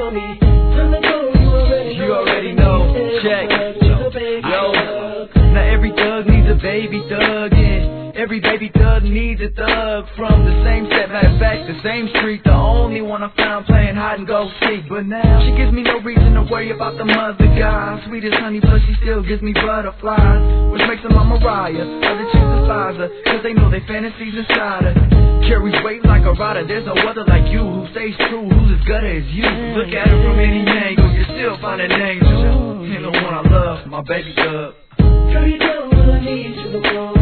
on me. Time to go, you already know. Check. Yo. Now every thug needs a baby thug, and every baby thug needs a thug from the same set. Matter of fact, the same street. The only one I found playing hide and go seek. But now she gives me no reason to worry about the mother guy. Sweet as honey, plus she still gives me butterflies, which makes her my Mariah. Other chicks despise her, cause they know they fantasies inside her. Carries weight like a rider. There's no other like you who stays true, who's as gutter as you. Look at her from any angle, you still find an angel. Ain't the one I love, my baby thug. Girl, you know what I need to the floor.